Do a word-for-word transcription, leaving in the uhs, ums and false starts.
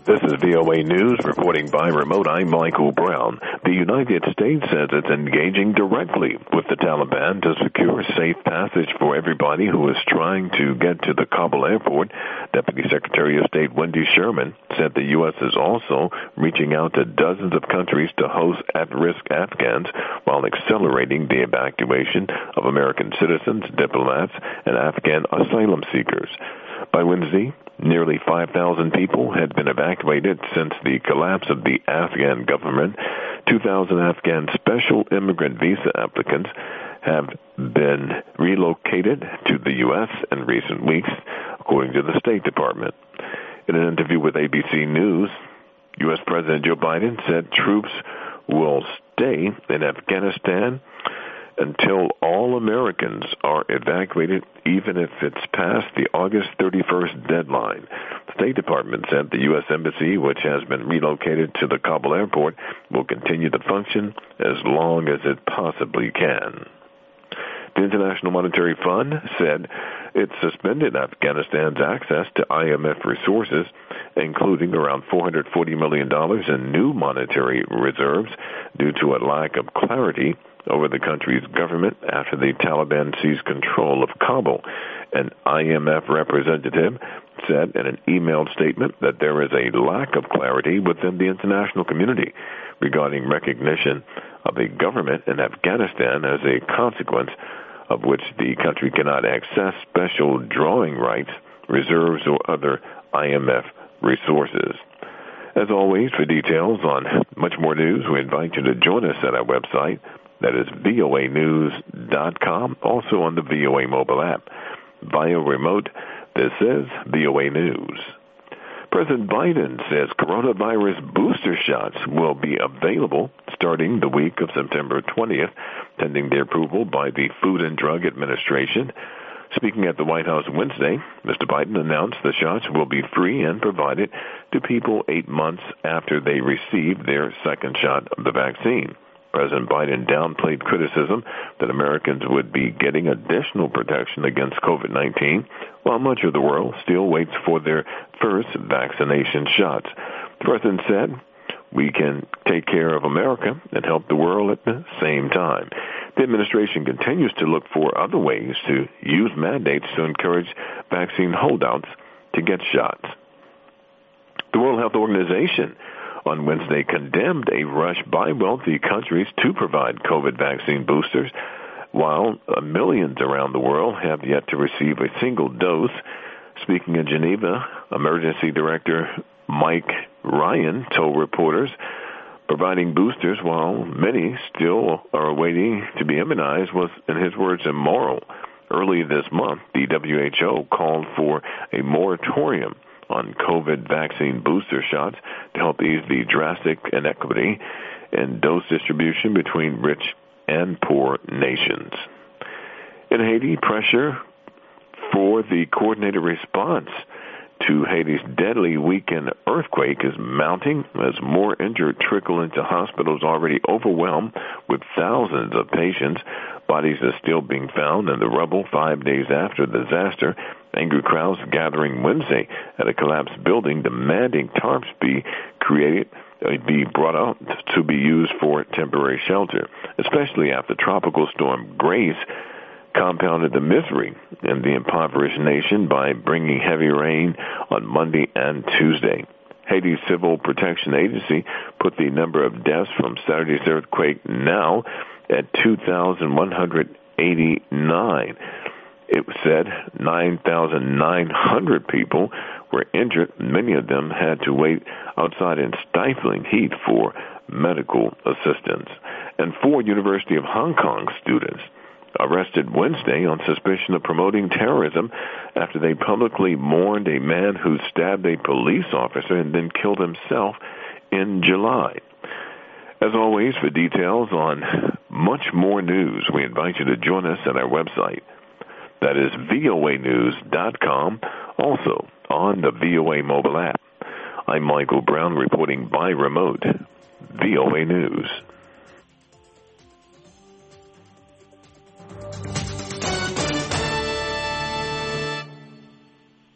This is V O A News reporting by remote. I'm Michael Brown. The United States says it's engaging directly with the Taliban to secure safe passage for everybody who is trying to get to the Kabul airport. Deputy Secretary of State Wendy Sherman said the U S is also reaching out to dozens of countries to host at-risk Afghans while accelerating the evacuation of American citizens, diplomats, and Afghan asylum seekers. By Wednesday, nearly five thousand people had been evacuated since the collapse of the Afghan government. two thousand Afghan special immigrant visa applicants have been relocated to the U S in recent weeks, according to the State Department. In an interview with A B C News, U S President Joe Biden said troops will stay in Afghanistan until all Americans are evacuated, even if it's past the August thirty-first deadline. The State Department said the U S Embassy, which has been relocated to the Kabul airport, will continue to function as long as it possibly can. The International Monetary Fund said it suspended Afghanistan's access to I M F resources, including around four hundred forty million dollars in new monetary reserves, due to a lack of clarity over the country's government after the Taliban seized control of Kabul. An I M F representative said in an emailed statement that there is a lack of clarity within the international community regarding recognition of a government in Afghanistan, as a consequence of which the country cannot access special drawing rights, reserves, or other I M F resources. As always, for details on much more news, we invite you to join us at our website. That is V O A news dot com, also on the V O A mobile app. Via remote, this is V O A News. President Biden says coronavirus booster shots will be available starting the week of September twentieth, pending their approval by the Food and Drug Administration. Speaking at the White House Wednesday, Mister Biden announced the shots will be free and provided to people eight months after they receive their second shot of the vaccine. President Biden downplayed criticism that Americans would be getting additional protection against COVID nineteen, while much of the world still waits for their first vaccination shots. The president said, "We can take care of America and help the world at the same time." The administration continues to look for other ways to use mandates to encourage vaccine holdouts to get shots. The World Health Organization on Wednesday condemned a rush by wealthy countries to provide COVID vaccine boosters, while millions around the world have yet to receive a single dose. Speaking in Geneva, Emergency Director Mike Ryan told reporters providing boosters while many still are waiting to be immunized was, in his words, immoral. Early this month, the W H O called for a moratorium on COVID vaccine booster shots to help ease the drastic inequity in dose distribution between rich and poor nations. In Haiti, pressure for the coordinated response to Haiti's deadly weekend earthquake is mounting as more injured trickle into hospitals already overwhelmed with thousands of patients. Bodies are still being found in the rubble five days after the disaster. Angry crowds gathering Wednesday at a collapsed building demanding tarps be created, uh, be brought out to be used for temporary shelter, especially after Tropical Storm Grace compounded the misery in the impoverished nation by bringing heavy rain on Monday and Tuesday. Haiti's Civil Protection Agency put the number of deaths from Saturday's earthquake now at two thousand one hundred eighty-nine. It said nine thousand nine hundred people were injured. Many of them had to wait outside in stifling heat for medical assistance. And four University of Hong Kong students arrested Wednesday on suspicion of promoting terrorism after they publicly mourned a man who stabbed a police officer and then killed himself in July. As always, for details on much more news, we invite you to join us at our website. That is V O A news dot com, also on the V O A mobile app. I'm Michael Brown reporting by remote, V O A News.